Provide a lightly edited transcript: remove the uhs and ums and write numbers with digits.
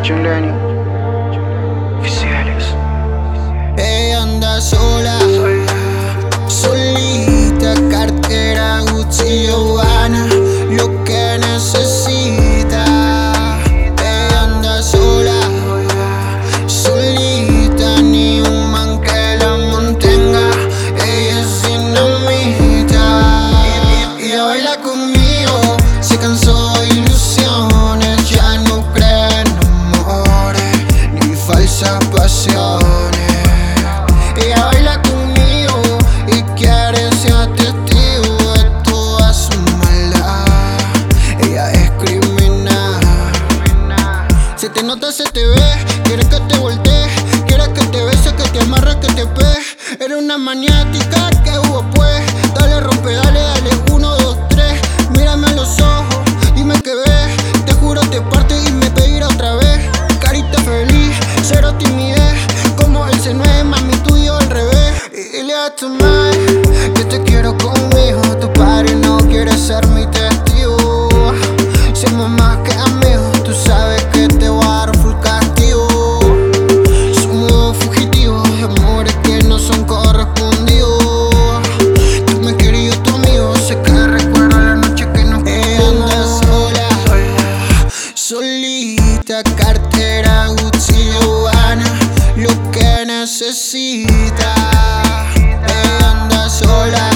John Lennon, oficiales. Ella anda sola, solita, cartera, Gucci, Gabbana, lo que necesita. Ella anda sola, solita, ni un man que la mantenga. Ella es dinamita y baila conmigo. Se cansó de ilusiones, ya no cree en amores ni falsas pasiones. Ella baila conmigo y quiere ser testigo de toda su maldad. Ella es criminal. Se te nota, se te ve, quiere que te voltee, quiere que te bese, que te amarre, que te pegue. Eres una maniática, que hubo pues. Dale, rompe, dale, dale, 1, 2, 3. Mírame a los ojos, dime que ves. Te juro te parto y me pedirá otra vez. Carita feliz, cero timidez, como el C9, mami, tuyo al revés. Y dile a tu madre que te quiero conmigo. Tu padre no quiere ser mi testigo. Somos más que amigos, tú sabes que te voy a dar full castigo. Somos fugitivos de amores que no son correspondidos. Tú me querías, yo tu amigo, sé que recuerdo la noche que nos anda sola, solita, cartera, Gucci, Gabbana, lo que necesita. Ella anda sola,